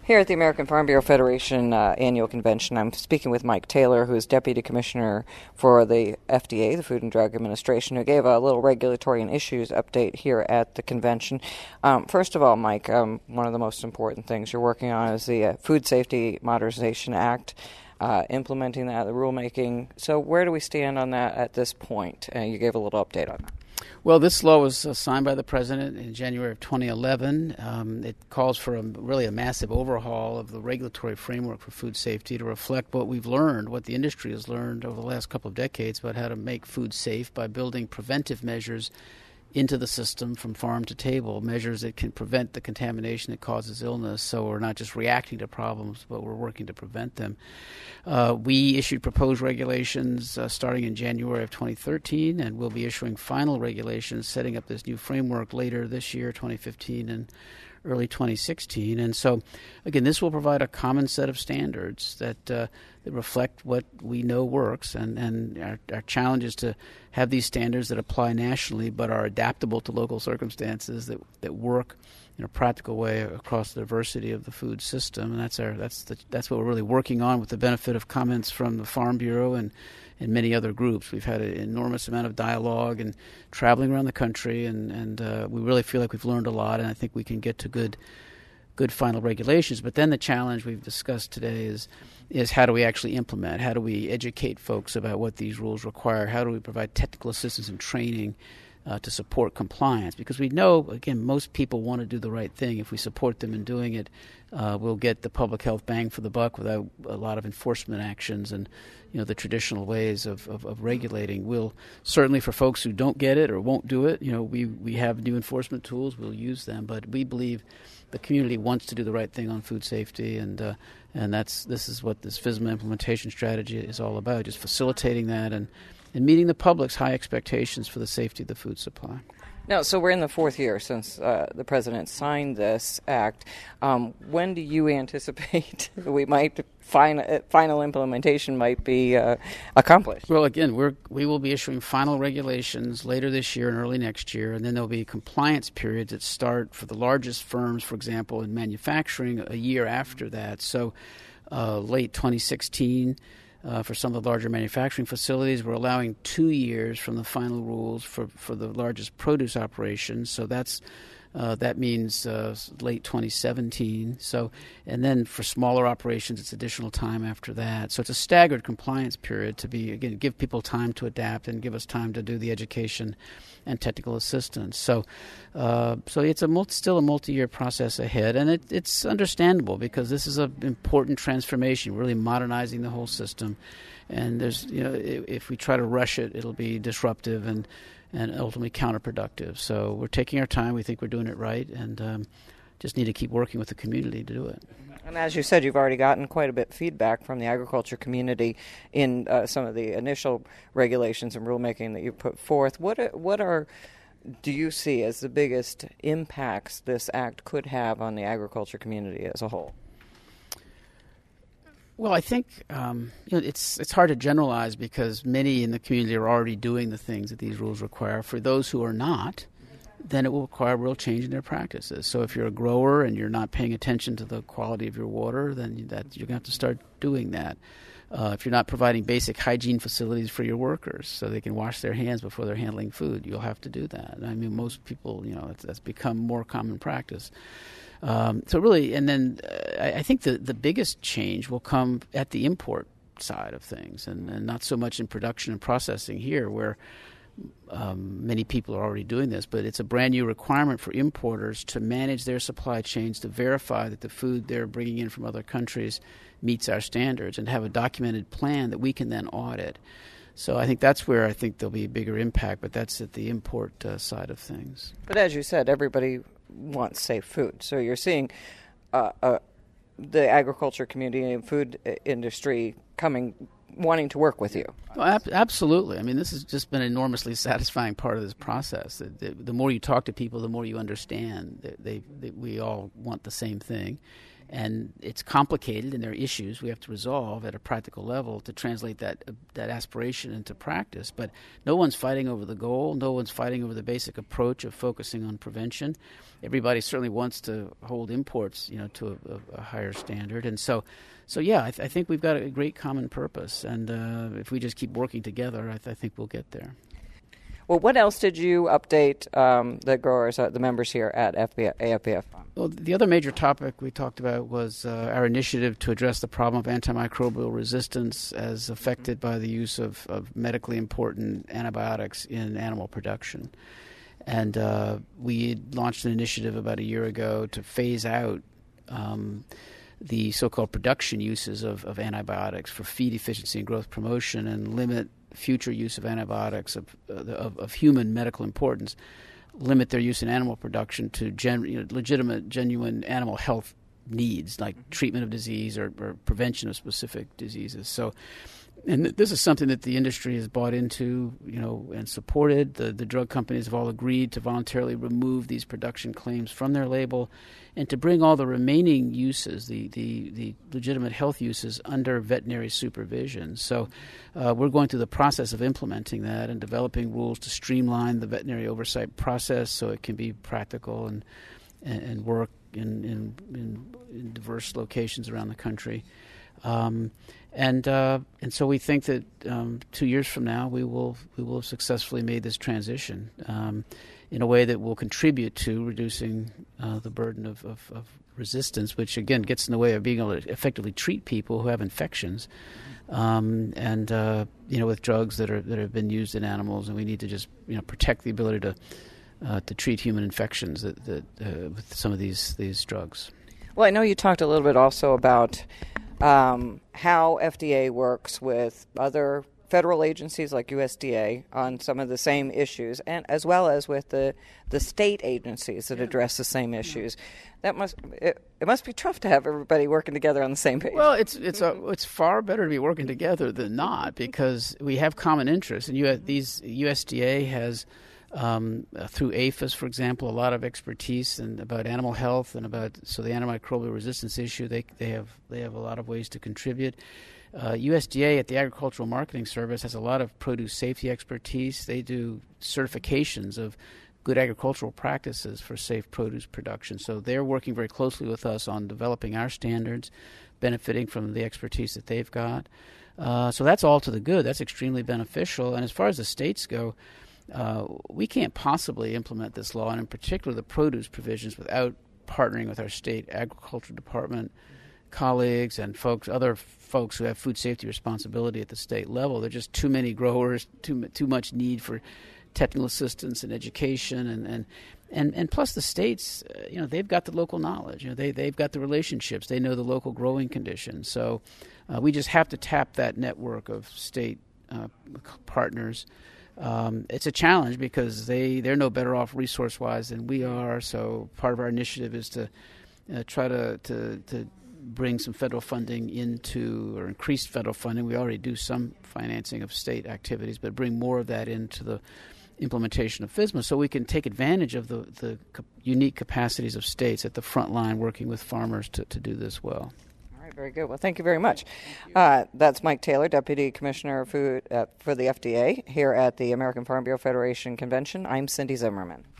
Here at the American Farm Bureau Federation annual convention, I'm speaking with Mike Taylor, who is Deputy Commissioner for the FDA, the Food and Drug Administration, who gave a little regulatory and issues update here at the convention. First of all, Mike, one of the most important things you're working on is the Food Safety Modernization Act, implementing that, the rulemaking. So where do we stand on that at this point? You gave a little update on that. Well, this law was signed by the President in January of 2011. It calls for really a massive overhaul of the regulatory framework for food safety to reflect what we've learned, what the industry has learned over the last couple of decades about how to make food safe by building preventive measures into the system from farm to table, measures that can prevent the contamination that causes illness. So we're not just reacting to problems, but we're working to prevent them. We issued proposed regulations starting in January of 2013, and we'll be issuing final regulations setting up this new framework later this year, 2015, and early 2016. And so, again, this will provide a common set of standards that reflect what we know works. And our challenge is to have these standards that apply nationally but are adaptable to local circumstances that work in a practical way across the diversity of the food system. And that's what we're really working on with the benefit of comments from the Farm Bureau and many other groups. We've had an enormous amount of dialogue and traveling around the country, and we really feel like we've learned a lot, and I think we can get to good final regulations. But then the challenge we've discussed today is how do we actually implement? How do we educate folks about what these rules require? How do we provide technical assistance and training to support compliance? Because we know, again, most people want to do the right thing. If we support them in doing it, we'll get the public health bang for the buck without a lot of enforcement actions and the traditional ways of regulating. We'll certainly, for folks who don't get it or won't do it, we have new enforcement tools. We'll use them, but we believe the community wants to do the right thing on food safety, and this is what this FSMA implementation strategy is all about, just facilitating that and meeting the public's high expectations for the safety of the food supply. Now, so we're in the fourth year since the President signed this act. When do you anticipate we might final implementation might be accomplished? Well, again, we will be issuing final regulations later this year and early next year, and then there'll be compliance periods that start for the largest firms, for example, in manufacturing a year after that. So late 2016. For some of the larger manufacturing facilities, we're allowing 2 years from the final rules for the largest produce operations. So that means late 2017. So, and then for smaller operations, it's additional time after that. So it's a staggered compliance period to give people time to adapt and give us time to do the education and technical assistance. So it's still a multi-year process ahead, and it's understandable because this is an important transformation, really modernizing the whole system. And there's, if we try to rush it, it'll be disruptive and ultimately counterproductive. So we're taking our time. We think we're doing it right, and just need to keep working with the community to do it. And as you said, you've already gotten quite a bit of feedback from the agriculture community in some of the initial regulations and rulemaking that you put forth. What do you see as the biggest impacts this act could have on the agriculture community as a whole? Well, I think it's hard to generalize because many in the community are already doing the things that these rules require. For those who are not, then it will require real change in their practices. So if you're a grower and you're not paying attention to the quality of your water, then you're going to have to start doing that. If you're not providing basic hygiene facilities for your workers so they can wash their hands before they're handling food, you'll have to do that. I mean, most people, that's become more common practice. So really, and then I think the biggest change will come at the import side of things and not so much in production and processing here where many people are already doing this, but it's a brand new requirement for importers to manage their supply chains to verify that the food they're bringing in from other countries meets our standards and have a documented plan that we can then audit. So I think that's where I think there'll be a bigger impact, but that's at the import side of things. But as you said, everybody wants safe food. So you're seeing the agriculture community and food industry wanting to work with you. Well, absolutely. I mean, this has just been an enormously satisfying part of this process. The more you talk to people, the more you understand that we all want the same thing. And it's complicated, and there are issues we have to resolve at a practical level to translate that aspiration into practice. But no one's fighting over the goal. No one's fighting over the basic approach of focusing on prevention. Everybody certainly wants to hold imports, to a higher standard. And so yeah, I think we've got a great common purpose. And if we just keep working together, I think we'll get there. Well, what else did you update the growers, the members here at AFPF? Well, the other major topic we talked about was our initiative to address the problem of antimicrobial resistance as affected by the use of medically important antibiotics in animal production. And we launched an initiative about a year ago to phase out the so-called production uses of antibiotics for feed efficiency and growth promotion and limit future use of antibiotics of human medical importance, limit their use in animal production to legitimate, genuine animal health needs like treatment of disease or prevention of specific diseases. So, and this is something that the industry has bought into, and supported. The drug companies have all agreed to voluntarily remove these production claims from their label and to bring all the remaining uses, the legitimate health uses, under veterinary supervision. So we're going through the process of implementing that and developing rules to streamline the veterinary oversight process so it can be practical and work in diverse locations around the country. And so we think that 2 years from now we will have successfully made this transition in a way that will contribute to reducing the burden of resistance, which again gets in the way of being able to effectively treat people who have infections, with drugs that have been used in animals, and we need to just protect the ability to treat human infections that with some of these drugs. Well, I know you talked a little bit also about how FDA works with other federal agencies like USDA on some of the same issues, and as well as with the state agencies that address the same issues. That it must be tough to have everybody working together on the same page. Well, it's far better to be working together than not, because we have common interests, and USDA has. Through APHIS, for example, a lot of expertise about animal health and so the antimicrobial resistance issue. They have a lot of ways to contribute. USDA at the Agricultural Marketing Service has a lot of produce safety expertise. They do certifications of good agricultural practices for safe produce production. So they're working very closely with us on developing our standards, benefiting from the expertise that they've got. So that's all to the good. That's extremely beneficial. And as far as the states go, we can't possibly implement this law, and in particular the produce provisions, without partnering with our state agriculture department colleagues and other folks who have food safety responsibility at the state level. There are just too many growers, too much need for technical assistance and education, and plus the states, they've got the local knowledge. They've got the relationships. They know the local growing conditions. So we just have to tap that network of state partners. It's a challenge because they're no better off resource-wise than we are. So part of our initiative is to try to bring some federal funding or increased federal funding. We already do some financing of state activities, but bring more of that into the implementation of FSMA so we can take advantage of the unique capacities of states at the front line working with farmers to do this well. Very good. Well, thank you very much. That's Mike Taylor, Deputy Commissioner of Food for the FDA here at the American Farm Bureau Federation Convention. I'm Cindy Zimmerman.